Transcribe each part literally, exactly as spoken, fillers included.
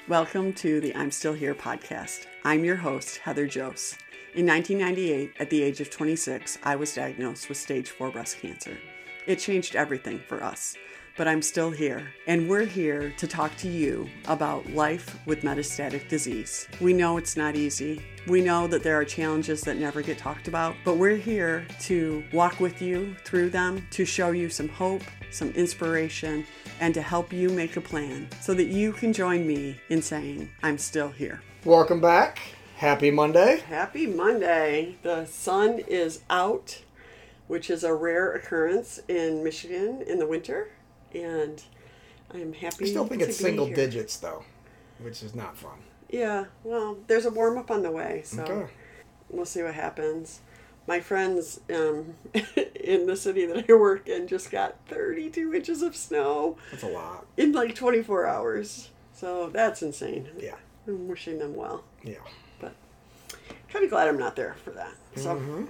Welcome to the I'm Still Here podcast. I'm your host, Heather Jose. In nineteen ninety-eight, at the age of twenty-six, I was diagnosed with stage four breast cancer. It changed everything for us, but I'm still here, and we're here to talk to you about life with metastatic disease. We know it's not easy. We know that there are challenges that never get talked about, but we're here to walk with you through them, to show you some hope, some inspiration, and to help you make a plan so that you can join me in saying, I'm still here. Welcome back. Happy Monday. Happy Monday. The sun is out, which is a rare occurrence in Michigan in the winter, and I'm happy I still think to it's be single here. digits, though, which is not fun. Yeah, well, there's a warm-up on the way, so Okay. we'll see what happens. My friends um, in the city that I work in just got thirty-two inches of snow That's a lot. in like twenty-four hours. So that's insane. Yeah. I'm wishing them well. Yeah. But kind of glad I'm not there for that. So Mm-hmm.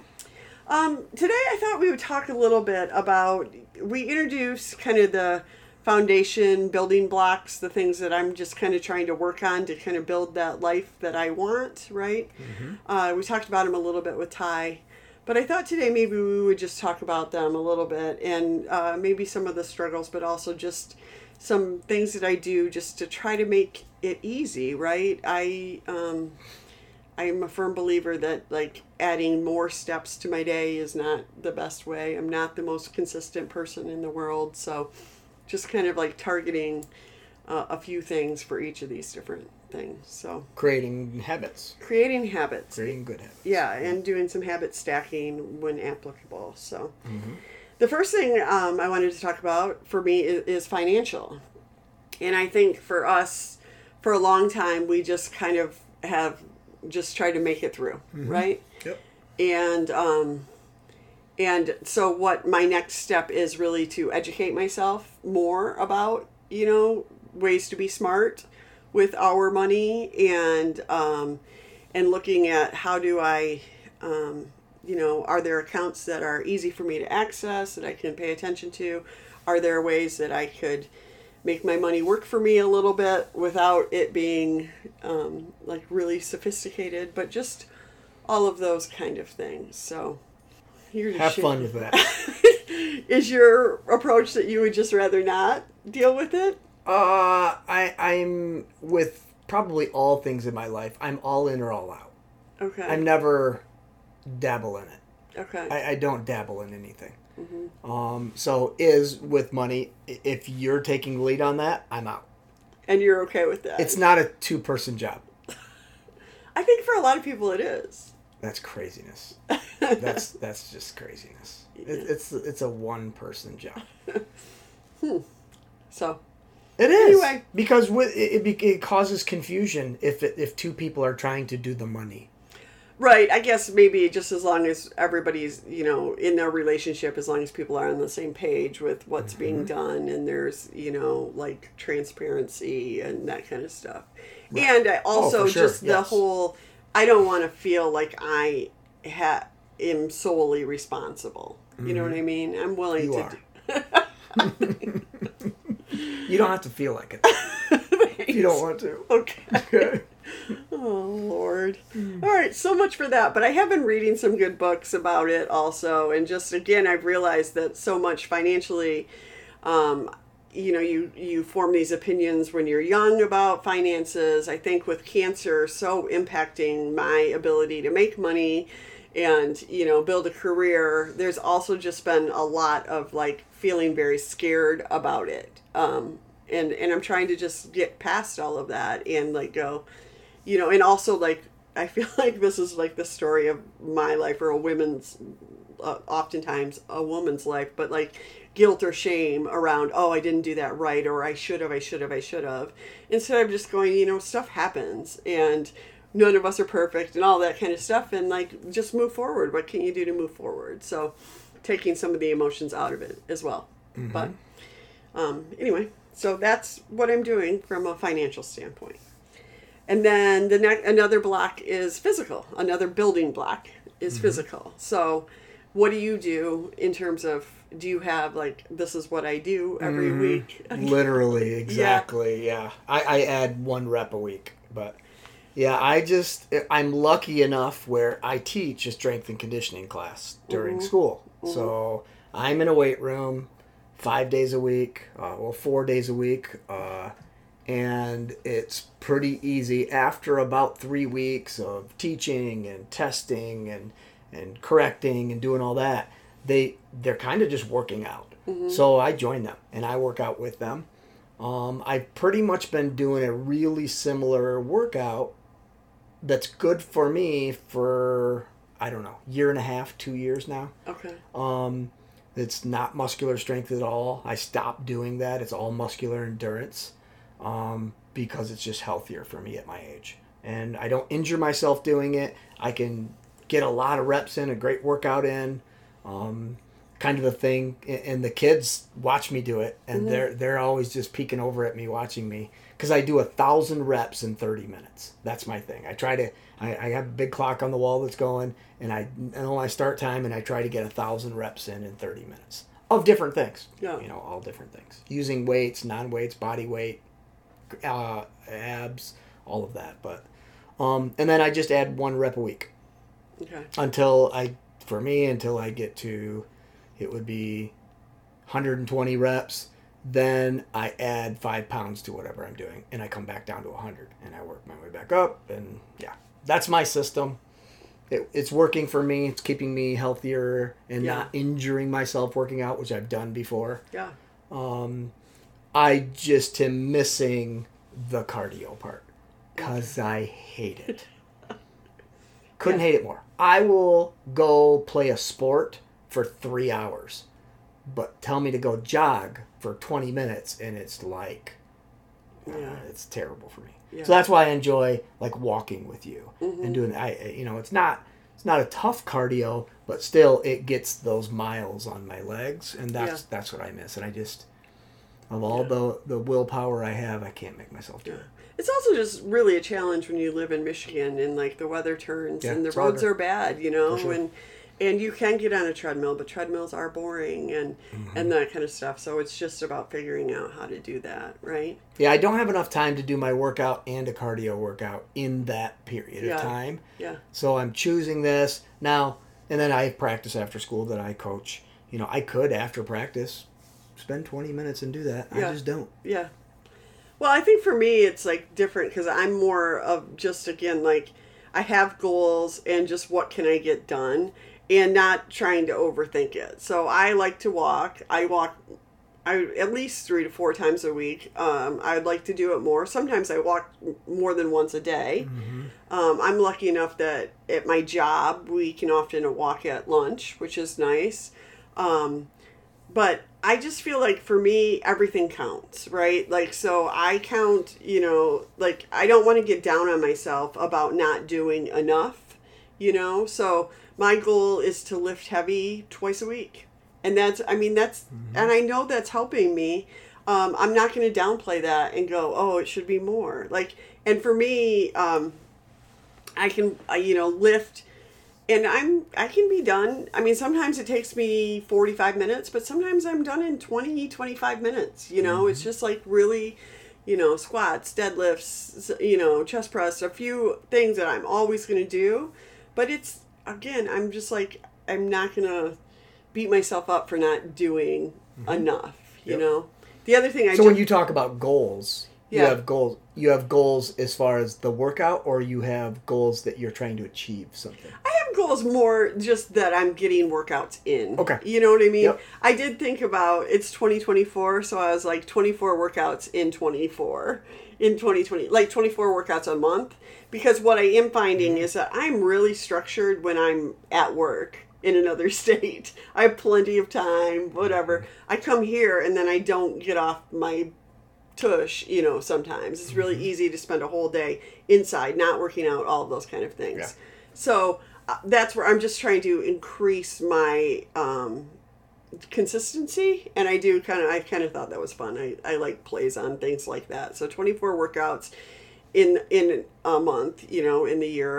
um, today I thought we would talk a little bit about, we introduced kind of the foundation building blocks, the things that I'm just kind of trying to work on to kind of build that life that I want, right? Mm-hmm. Uh, we talked about them a little bit with Ty. But I thought today maybe we would just talk about them a little bit and uh, maybe some of the struggles, but also just some things that I do just to try to make it easy, right? I um, I'm a firm believer that like adding more steps to my day is not the best way. I'm not the most consistent person in the world, so just kind of like targeting uh, a few things for each of these different things. So Creating habits. creating habits. Creating good habits. Yeah, and doing some habit stacking when applicable. So, Mm-hmm. the first thing um, I wanted to talk about for me is, is financial. And I think for us, for a long time, we just kind of have just tried to make it through, Mm-hmm. right? Yep. And um, and so what my next step is really to educate myself more about, you know, ways to be smart with our money and um, and looking at how do I, um, you know, are there accounts that are easy for me to access that I can pay attention to? Are there ways that I could make my money work for me a little bit without it being um, like really sophisticated, but just all of those kind of things. So here to Have share. fun with that. Is your approach that you would just rather not deal with it? uh, I, I'm with probably all things in my life. I'm all in or all out. Okay. I'm never dabble in it. okay. I, I don't dabble in anything. Mm-hmm. Um, so is with money, i- if you're taking the lead on that, I'm out. And you're okay with that? It's not a two-person job. I think for a lot of people it is. That's craziness. That's that's just craziness. It, Yeah. it's it's a one-person job. So, It is Anyway. because with, it, it it causes confusion if it, if two people are trying to do the money. right. I guess maybe just as long as everybody's, you know, in their relationship, as long as people are on the same page with what's Mm-hmm. being done and there's, you know, like transparency and that kind of stuff. Right. And I also Oh, for sure, just the yes. whole, I don't want to feel like I ha- am solely responsible. You know what I mean? I'm willing Mm-hmm. You to are. do. You don't have to feel like it. If you don't want to. Okay. Okay. Oh, Lord. All right, so much for that. But I have been reading some good books about it also. And just, again, I've realized that so much financially, um, you know, you, you form these opinions when you're young about finances. I think with cancer so impacting my ability to make money and, you know, build a career, there's also just been a lot of, like, feeling very scared about it. Um, and, and I'm trying to just get past all of that and, like, go... You know, and also, like, I feel like this is, like, the story of my life or a women's, uh, oftentimes a woman's life, but, like, guilt or shame around, oh, I didn't do that right, or I should have, I should have, I should have. Instead of just going, you know, stuff happens, and none of us are perfect, and all that kind of stuff, and, like, just move forward. What can you do to move forward? So, taking some of the emotions out of it as well. Mm-hmm. But, um, anyway, so that's what I'm doing from a financial standpoint. And then the next, another block is physical. Another building block is Mm-hmm. physical. So what do you do in terms of do you have like, this is what I do every Mhm. week? Literally, exactly. Yeah. yeah. I, I add one rep a week, but yeah, I just, I'm lucky enough where I teach a strength and conditioning class during Mhm. school. Mhm. So I'm in a weight room five days a week, uh, well, four days a week. Uh, and it's pretty easy after about three weeks of teaching and testing and, and correcting and doing all that. They, they're kind of just working out. Mhm. So I join them and I work out with them. Um, I've pretty much been doing a really similar workout that's good for me for, I don't know, year and a half, two years now. Okay. Um, it's not muscular strength at all. I stopped doing that. It's all muscular endurance um, because it's just healthier for me at my age. And I don't injure myself doing it. I can get a lot of reps in, a great workout in. Um, kind of a thing, and the kids watch me do it, and mm-hmm. they're they're always just peeking over at me watching me because I do a thousand reps in thirty minutes. That's my thing. I try to I, I have a big clock on the wall that's going, and I know my start time, and I try to get a thousand reps in in thirty minutes of different things. Yeah. You know, all different things, using weights, non-weights, body weight, uh, abs, all of that. But um, and then I just add one rep a week. Okay. Until I, for me, until I get to it would be one hundred twenty reps. Then I add five pounds to whatever I'm doing, and I come back down to one hundred, and I work my way back up. And yeah, that's my system. It, it's working for me. It's keeping me healthier and yeah. not injuring myself working out, which I've done before. Yeah. Um, I just am missing the cardio part because I hate it. Couldn't yeah. hate it more. I will go play a sport for three hours, but tell me to go jog for twenty minutes, and it's like, yeah. uh, it's terrible for me. Yeah. So that's why I enjoy like walking with you mm-hmm. and doing. I you know it's not it's not a tough cardio, but still it gets those miles on my legs, and that's yeah. that's what I miss. And I just of all yeah. the the willpower I have, I can't make myself do yeah. it. It's also just really a challenge when you live in Michigan and like the weather turns yeah, and the roads harder. are bad, you know, sure. and and you can get on a treadmill, but treadmills are boring and mm-hmm. and that kind of stuff. So it's just about figuring out how to do that, right? Yeah, I don't have enough time to do my workout and a cardio workout in that period yeah. of time. Yeah. So I'm choosing this now, and then I practice after school that I coach. You know, I could after practice spend twenty minutes and do that. Yeah. I just don't. Yeah. Well, I think for me it's like different because I'm more of just, again, like I have goals and just what can I get done and not trying to overthink it. So I like to walk. I walk I at least three to four times a week. Um, I'd like to do it more. Sometimes I walk more than once a day. Mm-hmm. Um, I'm lucky enough that at my job we can often walk at lunch, which is nice. Um, but I just feel like for me, everything counts, right? Like, so I count, you know, like I don't want to get down on myself about not doing enough, you know? So my goal is to lift heavy twice a week. And that's, I mean, that's, mm-hmm. and I know that's helping me. Um, I'm not going to downplay that and go, oh, it should be more. Like, and for me, um, I can, uh, you know, lift. And I'm, I can be done. I mean, sometimes it takes me forty-five minutes, but sometimes I'm done in twenty, twenty-five minutes. You know, mm-hmm. It's just like really, you know, squats, deadlifts, you know, chest press, a few things that I'm always going to do. But it's, again, I'm just like, I'm not going to beat myself up for not doing mm-hmm. enough, you yep. know? The other thing I So do, when you talk about goals, yeah. you have goals. You have goals as far as the workout, or you have goals that you're trying to achieve something? I have goals more just that I'm getting workouts in. Okay. You know what I mean? Yep. I did think about, it's twenty twenty-four, so I was like twenty-four workouts in twenty-four, in twenty twenty, like twenty-four workouts a month. Because what I am finding mm-hmm. is that I'm really structured when I'm at work in another state. I have plenty of time, whatever. I come here and then I don't get off my tush, you know, sometimes. It's really mm-hmm. easy to spend a whole day inside, not working out, all of those kind of things. Yeah. So uh, that's where I'm just trying to increase my um, consistency. And I do kind of, I kind of thought that was fun. I, I like plays on things like that. So twenty-four workouts in in a month, you know, in the year of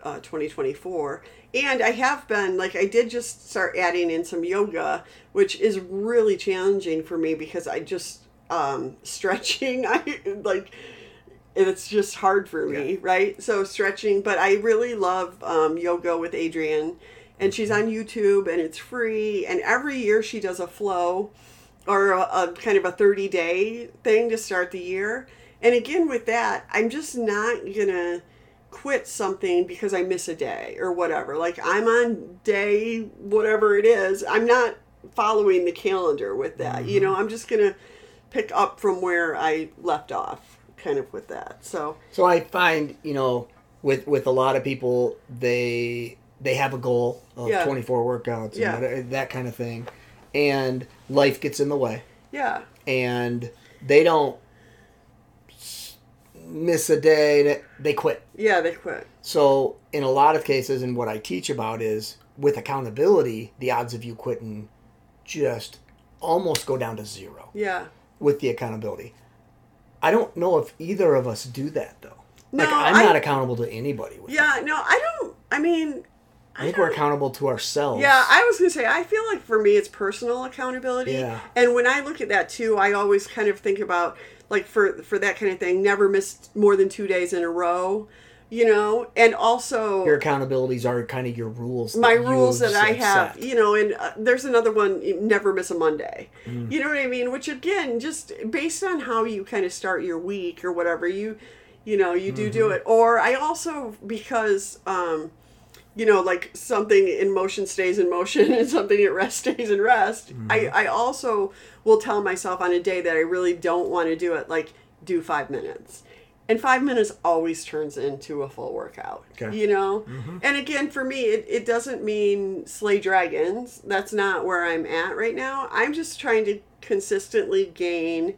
uh, twenty twenty-four. And I have been, like, I did just start adding in some yoga, which is really challenging for me because I just, um, stretching, I, like, it's just hard for me, yeah. right? So stretching, but I really love um, yoga with Adriene, and she's on YouTube, and it's free, and every year she does a flow, or a, a kind of a thirty-day thing to start the year. And again, with that, I'm just not going to quit something because I miss a day or whatever. Like, I'm on day whatever it is. I'm not following the calendar with that. Mm-hmm. You know, I'm just going to pick up from where I left off, kind of with that. So so I find, you know, with with a lot of people, they they have a goal of yeah. twenty-four workouts and yeah. that, that kind of thing. And life gets in the way. Yeah. And they don't miss a day, they quit. Yeah, they quit. So in a lot of cases, and what I teach about is with accountability, the odds of you quitting just almost go down to zero. Yeah. With the accountability. I don't know if either of us do that, though. No, like, I'm I, not accountable to anybody. With yeah, that. no, I don't, I mean... I think I we're accountable to ourselves. Yeah, I was going to say, I feel like for me it's personal accountability. Yeah. And when I look at that, too, I always kind of think about, like, for for that kind of thing, never miss more than two days in a row, you know? And also... Your accountabilities are kind of your rules. My rules that I have, set. you know, and uh, there's another one, never miss a Monday. Mm. You know what I mean? Which, again, just based on how you kind of start your week or whatever, you, you know, you do mm-hmm. do it. Or I also, because... um you know, like something in motion stays in motion and something at rest stays in rest. Mm-hmm. I, I also will tell myself on a day that I really don't want to do it, like, do five minutes. And five minutes always turns into a full workout, okay. you know? Mm-hmm. And again, for me, it, it doesn't mean slay dragons. That's not where I'm at right now. I'm just trying to consistently gain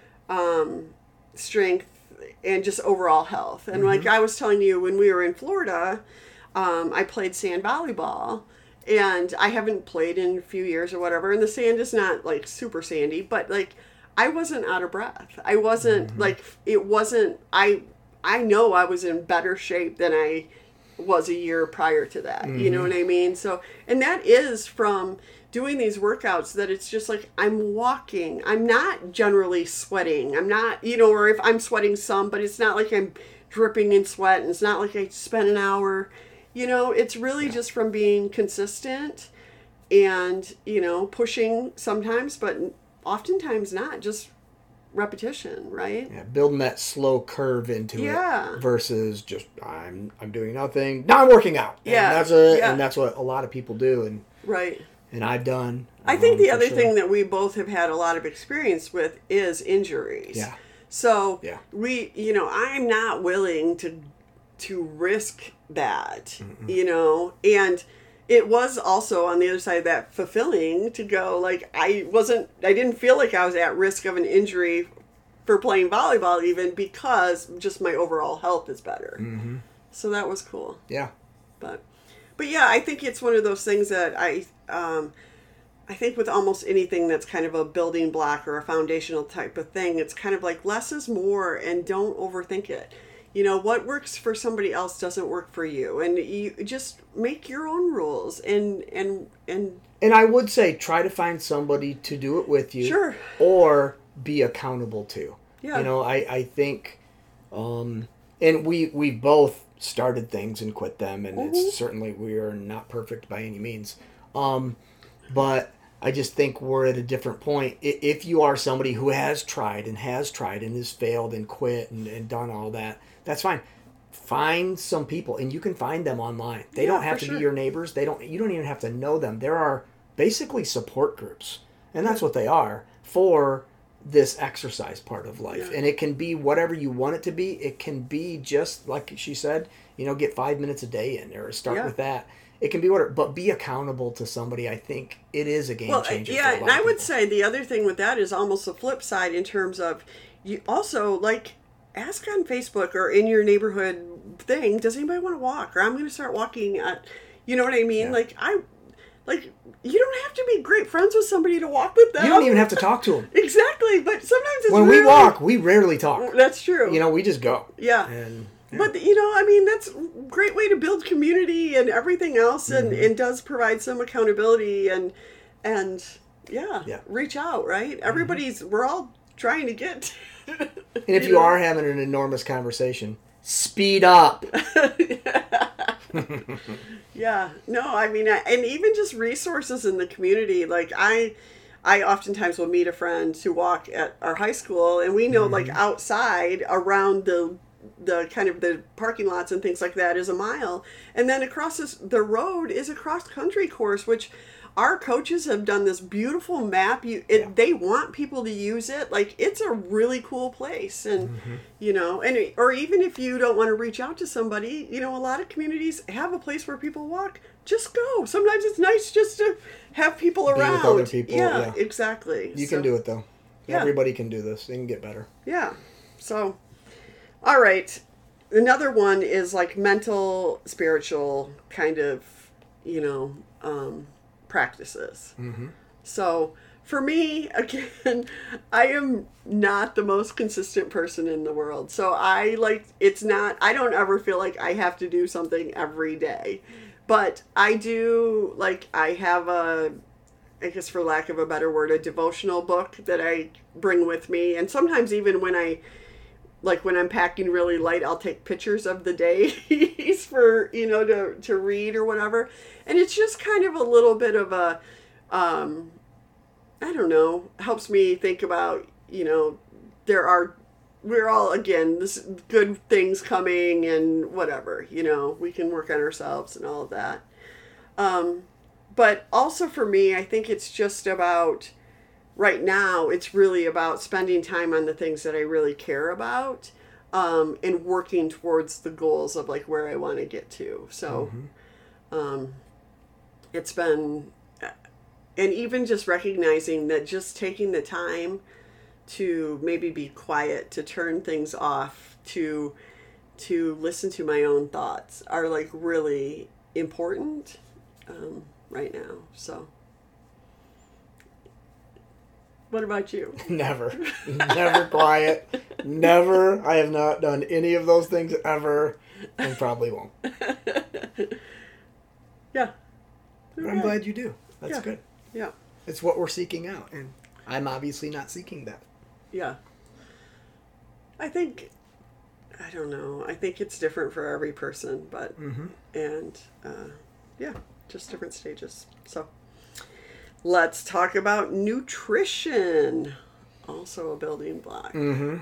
um, strength and just overall health. And mm-hmm. like I was telling you, when we were in Florida... Um, I played sand volleyball, and I haven't played in a few years or whatever, and the sand is not, like, super sandy, but, like, I wasn't out of breath. I wasn't, mm-hmm. like, it wasn't, I I know I was in better shape than I was a year prior to that, mm-hmm. you know what I mean? So, and that is from doing these workouts that it's just, like, I'm walking. I'm not generally sweating. I'm not, you know, or if I'm sweating some, but it's not like I'm dripping in sweat, and it's not like I spent an hour... You know, it's really yeah. just from being consistent and, you know, pushing sometimes, but oftentimes not, just repetition, right? Yeah, building that slow curve into yeah. it versus just, I'm I'm doing nothing, now I'm working out. And yeah. that's a, yeah. and that's what a lot of people do. And right. And I've done. I um, think the other sure. thing that we both have had a lot of experience with is injuries. Yeah. So yeah. we, you know, I'm not willing to to risk that, mm-mm. you know, and it was also on the other side of that fulfilling to go, like, I wasn't, I didn't feel like I was at risk of an injury for playing volleyball even because just my overall health is better. Mm-hmm. So that was cool. Yeah. But, but yeah, I think it's one of those things that I, um, I think with almost anything that's kind of a building block or a foundational type of thing, it's kind of like less is more and don't overthink it. You know, what works for somebody else doesn't work for you. And you just make your own rules. And and and, and I would say try to find somebody to do it with you. Sure. Or be accountable to. Yeah. You know, I, I think, um, and we, we both started things and quit them. And mm-hmm. it's certainly, we are not perfect by any means. Um, but I just think we're at a different point. If you are somebody who has tried and has tried and has failed and quit and, and done all that, that's fine. Find some people, and you can find them online. They yeah, don't have to sure. be your neighbors. They don't. You don't even have to know them. There are basically support groups, and that's what they are for this exercise part of life. Yeah. And it can be whatever you want it to be. It can be just like she said, you know, get five minutes a day in there, or start yeah. with that. It can be whatever, but be accountable to somebody. I think it is a game well, changer. Yeah, for a lot and I of would people. say the other thing with that is almost the flip side in terms of you also, like, ask on Facebook or in your neighborhood thing, does anybody want to walk? Or I'm going to start walking at, you know what I mean? Yeah. Like, I, like, you don't have to be great friends with somebody to walk with them. You don't even have to talk to them. Exactly, but sometimes it's When really, we walk, we rarely talk. That's true. You know, we just go. Yeah. And Yeah. But, you know, I mean, that's a great way to build community and everything else, and, Mm-hmm. and does provide some accountability and, and yeah, Yeah. reach out, right? Everybody's, we're all trying to get. And if you, you know? are having an enormous conversation, speed up. Yeah. No, I mean, I, and even just resources in the community. Like, I, I oftentimes will meet a friend to walk at our high school, and we know, mm-hmm. like, outside around the the kind of the parking lots and things like that is a mile, and then across this, the road is a cross country course, which our coaches have done this beautiful map. You, it, yeah. They want people to use it. Like, it's a really cool place, and mm-hmm. you know, and or even if you don't want to reach out to somebody, you know, a lot of communities have a place where people walk. Just go. Sometimes it's nice just to have people Be around. With other people. Yeah, yeah. exactly. You so, can do it though. Yeah. Everybody can do this. They can get better. Yeah. So, all right. Another one is like mental, spiritual kind of, you know, um, practices. Mm-hmm. So for me, again, I am not the most consistent person in the world. So I like, it's not, I don't ever feel like I have to do something every day. But I do, like, I have a, I guess for lack of a better word, a devotional book that I bring with me. And sometimes even when I, like when I'm packing really light, I'll take pictures of the days for, you know, to, to read or whatever. And it's just kind of a little bit of a, um, I don't know, helps me think about, you know, there are, we're all, again, this good things coming and whatever, you know, we can work on ourselves and all of that. Um, but also for me, I think it's just about, right now, it's really about spending time on the things that I really care about, um, and working towards the goals of like where I want to get to. So, mm-hmm. um, it's been, and even just recognizing that just taking the time to maybe be quiet, to turn things off, to, to listen to my own thoughts are like really important, um, right now. So. What about you? Never. Never quiet. Never. I have not done any of those things ever, and probably won't. Yeah. Okay. I'm glad you do. That's yeah. good. Yeah. It's what we're seeking out, and I'm obviously not seeking that. Yeah. I think, I don't know, I think it's different for every person, but, mm-hmm. and, uh, yeah, just different stages. So. Let's talk about nutrition. Also a building block. Mm-hmm.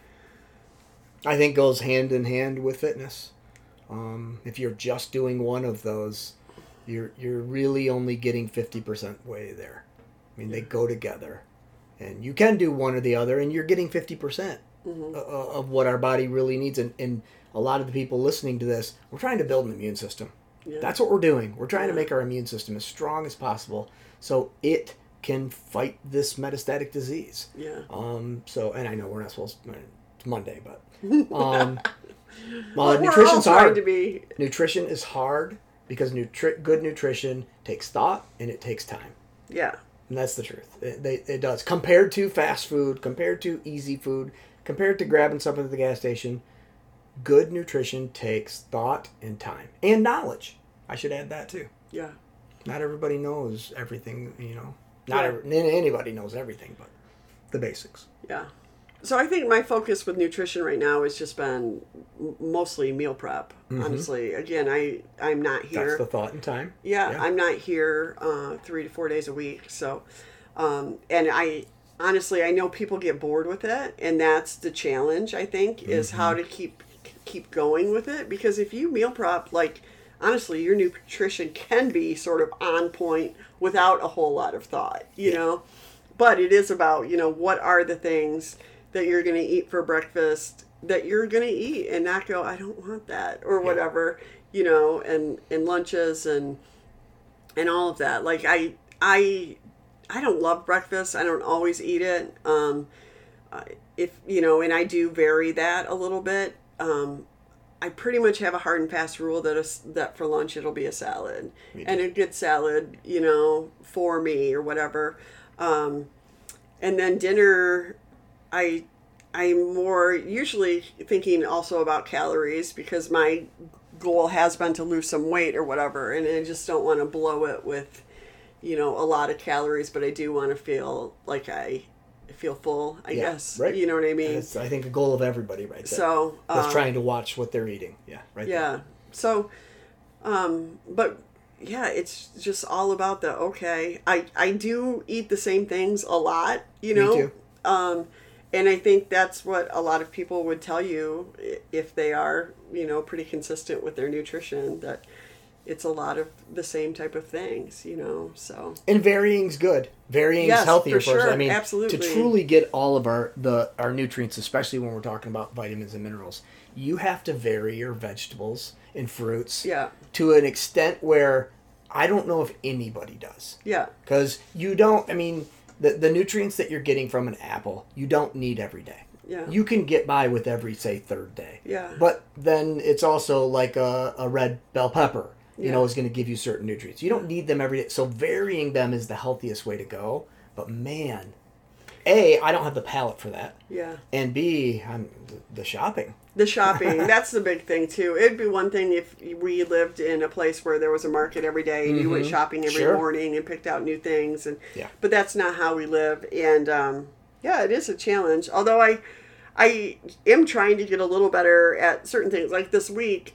I think goes hand in hand with fitness. Um, if you're just doing one of those, you're you're really only getting fifty percent way there. I mean, they go together. And you can do one or the other, and you're getting fifty percent mm-hmm. of what our body really needs. And, and a lot of the people listening to this, we're trying to build an immune system. Yeah. That's what we're doing. We're trying yeah. to make our immune system as strong as possible so it can fight this metastatic disease. Yeah. Um. So, and I know we're not supposed to, it's Monday, but um, well, uh, nutrition's we're all hard. To be... Nutrition is hard because nutri- good nutrition takes thought and it takes time. Yeah. And that's the truth. It, they, it does. Compared to fast food, compared to easy food, compared to grabbing something at the gas station, good nutrition takes thought and time. And knowledge. I should add that too. Yeah. Not everybody knows everything, you know. Not yeah. every, anybody knows everything, but the basics. Yeah. So I think my focus with nutrition right now has just been mostly meal prep. Mm-hmm. Honestly, again, I I'm not here. That's the thought and time. Yeah, yeah. I'm not here uh, three to four days a week. So, um, and I honestly I know people get bored with it, and that's the challenge. I think is mm-hmm. how to keep keep going with it, because if you meal prep, like honestly, your nutrition can be sort of on point without a whole lot of thought, you yeah. know. But it is about, you know, what are the things that you're going to eat for breakfast that you're going to eat and not go, I don't want that or yeah. whatever, you know, and, and lunches and, and all of that. Like I, I, I don't love breakfast. I don't always eat it. Um, if, you know, and I do vary that a little bit. Um, I pretty much have a hard and fast rule that a, that for lunch it'll be a salad and a good salad, you know, for me or whatever. Um, and then dinner, I I'm more usually thinking also about calories because my goal has been to lose some weight or whatever, and I just don't want to blow it with, you know, a lot of calories, but I do want to feel like I feel full, I yeah, guess. Right. You know what I mean? That's, I think, the goal of everybody right there. So, That's um, trying to watch what they're eating. Yeah, right Yeah. there. So, um, but yeah, it's just all about the, okay, I, I do eat the same things a lot, you know? Me too. Um, and I think that's what a lot of people would tell you if they are, you know, pretty consistent with their nutrition, that it's a lot of the same type of things, you know, so. And varying's good. Varying's Yes, healthier for for us. sure. I mean, Absolutely. to truly get all of our the our nutrients, especially when we're talking about vitamins and minerals, you have to vary your vegetables and fruits Yeah. to an extent where I don't know if anybody does. Yeah. Because you don't, I mean, the, the nutrients that you're getting from an apple, you don't need every day. Yeah. You can get by with every, say, third day. Yeah. But then it's also like a, a red bell pepper, you Yeah. know, is going to give you certain nutrients. You don't need them every day. So varying them is the healthiest way to go. But man, A, I don't have the palate for that. Yeah. And B, I'm the shopping. The shopping, that's the big thing too. It'd be one thing if we lived in a place where there was a market every day and you went Mhm. shopping every Sure. morning and picked out new things. And Yeah. But that's not how we live. And um, yeah, it is a challenge. Although I, I am trying to get a little better at certain things. Like this week,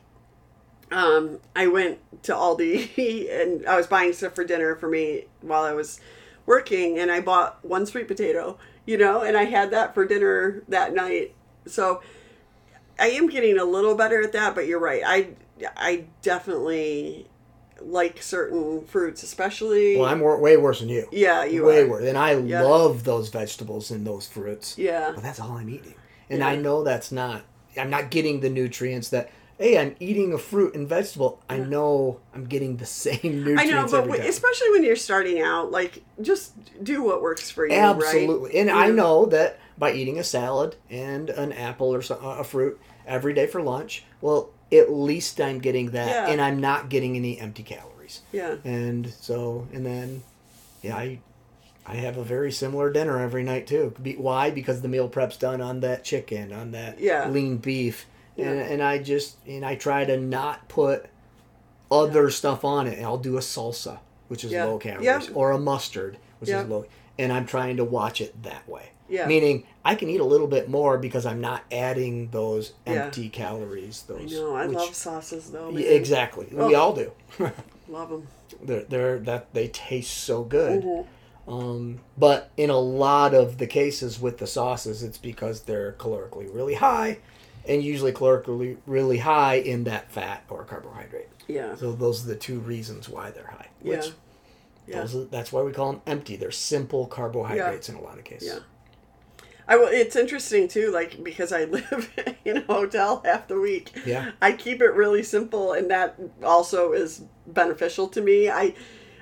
um, I went to Aldi and I was buying stuff for dinner for me while I was working, and I bought one sweet potato, you know, and I had that for dinner that night. So I am getting a little better at that, but you're right. I, I definitely like certain fruits, especially. Well, I'm wor- way worse than you. Yeah, you way are. worse. And I Yeah. love those vegetables and those fruits. Yeah. But that's all I'm eating. And Yeah. I know that's not, I'm not getting the nutrients that, hey, I'm eating a fruit and vegetable. I Yeah. know I'm getting the same nutrients I know, but every w- time. especially when you're starting out, like, just do what works for you, Absolutely. right? And Yeah. I know that by eating a salad and an apple or so, a fruit every day for lunch, well, at least I'm getting that, Yeah. and I'm not getting any empty calories. Yeah. And so, and then, yeah, I, I have a very similar dinner every night too. Be, why? Because the meal prep's done on that chicken, on that Yeah. lean beef, Yeah. and and I just and I try to not put other stuff on it. And I'll do a salsa, which is Yeah. low calories, Yeah. or a mustard, which Yeah. is low. And I'm trying to watch it that way. Yeah. Meaning, I can eat a little bit more because I'm not adding those Yeah. empty calories. I Those. know. I which- love sauces, though. Yeah, man. exactly. Oh. We all do. Love them. they're, they're that they taste so good. Mhm. Um, but in a lot of the cases with the sauces, it's because they're calorically really high, and usually calorically really high in that fat or carbohydrate. Yeah. So those are the two reasons why they're high. Yeah. Which Yeah. those are, that's why we call them empty. They're simple carbohydrates in a lot of cases. Yeah. I will, it's interesting too, like, because I live in a hotel half the week. Yeah. I keep it really simple, and that also is beneficial to me. I,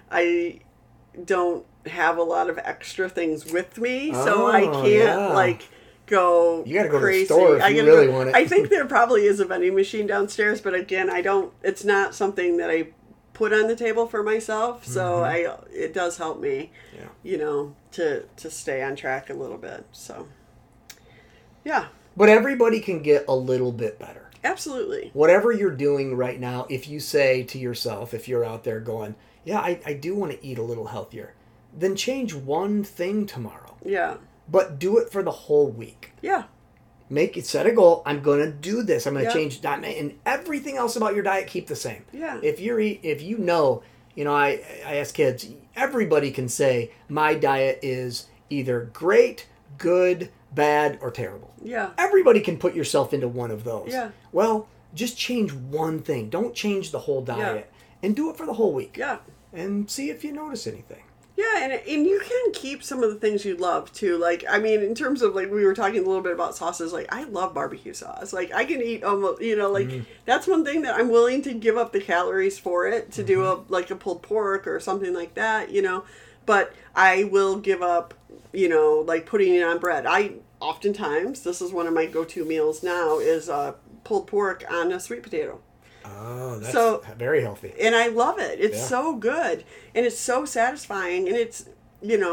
I don't have a lot of extra things with me, so I Oh, can't yeah. like go. You gotta go to the crazy. store if I you gotta really go- want it. I think there probably is a vending machine downstairs, but again, I don't. It's not something that I put on the table for myself, so I it does help me. Yeah. You know, to to stay on track a little bit. So, yeah, But everybody can get a little bit better. absolutely. Whatever you're doing right now, if you say to yourself, if you're out there going, yeah, I, I do want to eat a little healthier, then change one thing tomorrow. Yeah, But do it for the whole week. yeah, Make it, set a goal. I'm going to do this. I'm going to Yeah. change that. And everything else about your diet, keep the same. yeah, If you're, eat- if you know, you know, I, I ask kids, everybody can say, my diet is either great, good, bad, or terrible. yeah, Everybody can put yourself into one of those. Yeah. Well, just change one thing. Don't change the whole diet. And do it for the whole week. yeah. And see if you notice anything. Yeah, and and you can keep some of the things you love too. Like, I mean, in terms of, like, we were talking a little bit about sauces. Like, I love barbecue sauce. Like, I can eat almost, you know, like Mm-hmm. that's one thing that I'm willing to give up the calories for it to do a like a pulled pork or something like that. You know, but I will give up, you know, like putting it on bread. I oftentimes, this is one of my go-to meals now, is uh, pulled pork on a sweet potato. Oh, that's So- very healthy. And I love it. It's Yeah. so good. And it's so satisfying. And it's, you know,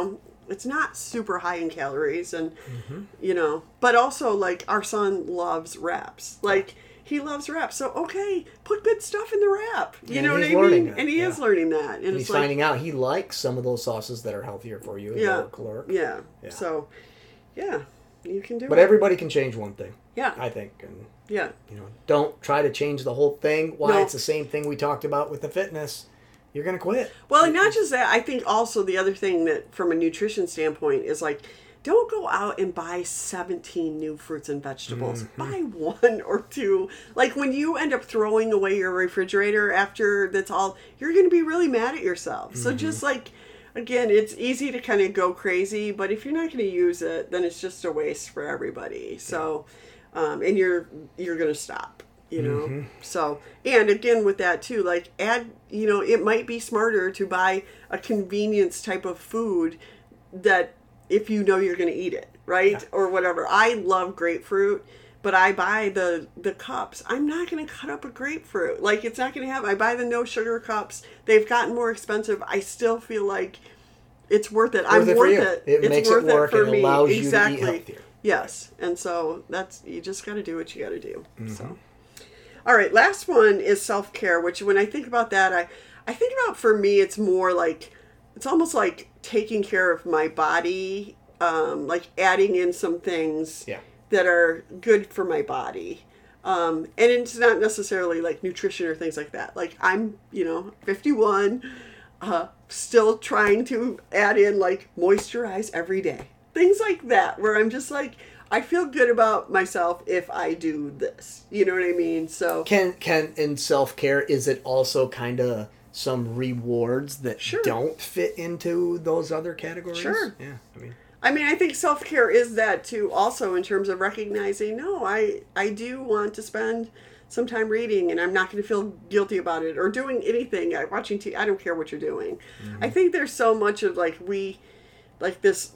it's not super high in calories, and Mm-hmm. you know, but also like our son loves wraps. Like he loves wraps, so okay, put good stuff in the wrap. You And know what he's I learning mean? it, And he yeah. is learning that, and, And it's he's like, finding out he likes some of those sauces that are healthier for you. yeah, lower caloric. yeah, Yeah. So, yeah, you can do But it. everybody can change one thing, yeah, I think. And, yeah, you know, don't try to change the whole thing. Why No. it's the same thing we talked about with the fitness. You're going to quit. Well, and not just that, I think also the other thing that from a nutrition standpoint is like, don't go out and buy seventeen new fruits and vegetables. Mm-hmm. Buy one or two. Like when you end up throwing away your refrigerator after that's all, you're going to be really mad at yourself. Mm-hmm. So just like, again, it's easy to kind of go crazy, but if you're not going to use it, then it's just a waste for everybody. So, um, and you're, you're going to stop. You know, Mm-hmm. so, and again with that too, like add, you know, it might be smarter to buy a convenience type of food that if you know you're going to eat it, right? Yeah. Or whatever. I love grapefruit, but I buy the, the cups. I'm not going to cut up a grapefruit. Like it's not going to have, I buy the no sugar cups. They've gotten more expensive. I still feel like it's worth it. I'm Worth it for worth you. it. It it's makes worth it work for and me. allows you to eat exactly. healthier. Yes. And so that's, you just got to do what you got to do. Mm-hmm. So. All right, last one is self-care, which when I think about that, I, I think about for me, it's more like, it's almost like taking care of my body, um, like adding in some things Yeah. that are good for my body. Um, and it's not necessarily like nutrition or things like that. Like I'm, you know, fifty-one, uh, still trying to add in like moisturize every day. Things like that, where I'm just like, I feel good about myself if I do this. You know what I mean? So Can, can in self-care, is it also kind of some rewards that Sure. don't fit into those other categories? Sure. Yeah, I mean... I mean, I think self-care is that too, also in terms of recognizing, no, I, I do want to spend some time reading and I'm not going to feel guilty about it or doing anything, like watching T V. I don't care what you're doing. Mm-hmm. I think there's so much of like we, like this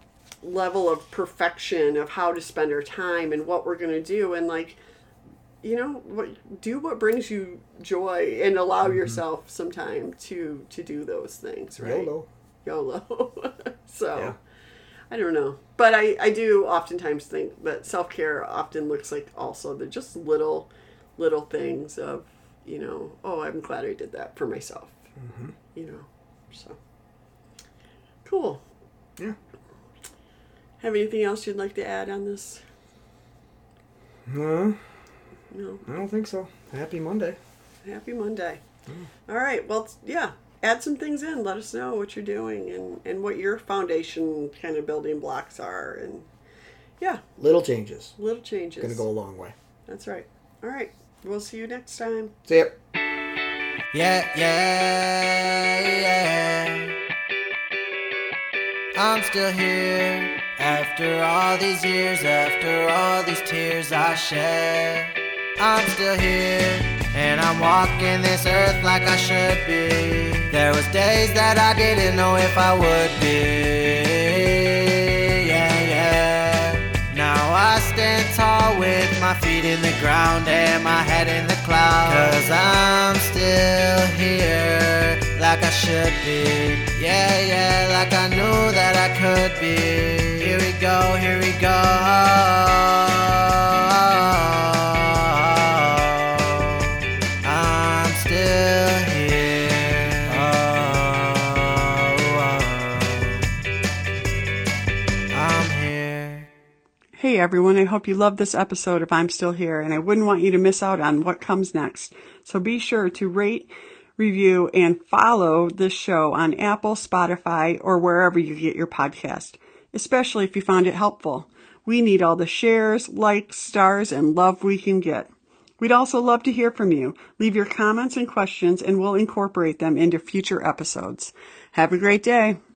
level of perfection of how to spend our time and what we're going to do. And like, you know, what, do what brings you joy and allow Mm-hmm. yourself some time to, to do those things, right? YOLO. YOLO. So... Yeah. I don't know. But I, I do oftentimes think that self-care often looks like also the just little, little things of, you know, oh, I'm glad I did that for myself. Mm-hmm. You know, so. Cool. Yeah. Have anything else you'd like to add on this? No, No. I don't think so. Happy Monday. Happy Monday. Mm. All right. Well, it's- yeah. Add some things in. Let us know what you're doing and, and what your foundation kind of building blocks are. And yeah, Little changes. little changes. Going to go a long way. That's right. All right. We'll see you next time. See ya. Yeah, yeah, yeah. I'm still here after all these years, after all these tears I shed. I'm still here and I'm walking this earth like I should be. There was days that I didn't know if I would be. Yeah, yeah. Now I stand tall with my feet in the ground and my head in the clouds. Cause I'm still here like I should be. Yeah, yeah, like I knew that I could be. Here we go, here we go. I'm still here. Oh, oh. I'm here. Hey everyone, I hope you loved this episode of I'm Still Here, and I wouldn't want you to miss out on what comes next. So be sure to rate, review, and follow this show on Apple, Spotify, or wherever you get your podcast, especially if you found it helpful. We need all the shares, likes, stars, and love we can get. We'd also love to hear from you. Leave your comments and questions, and we'll incorporate them into future episodes. Have a great day.